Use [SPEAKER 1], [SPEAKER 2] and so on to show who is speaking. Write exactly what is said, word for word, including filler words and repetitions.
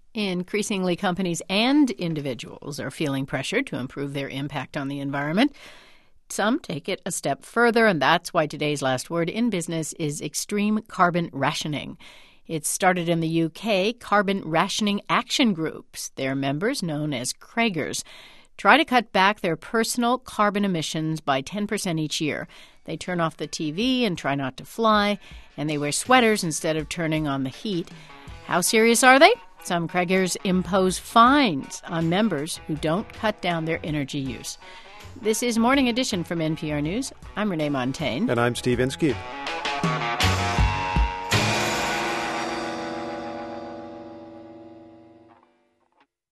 [SPEAKER 1] Increasingly, companies and individuals are feeling pressure to improve their impact on the environment. Some take it a step further, and that's why today's last word in business is extreme carbon rationing. It started in the U K. Carbon rationing action groups, their members known as Craigers, try to cut back their personal carbon emissions by ten percent each year. They turn off the T V and try not to fly, and they wear sweaters instead of turning on the heat. How serious are they? Some Craigers impose fines on members who don't cut down their energy use. This is Morning Edition from N P R News. I'm Renee Montagne.
[SPEAKER 2] And I'm Steve Inskeep.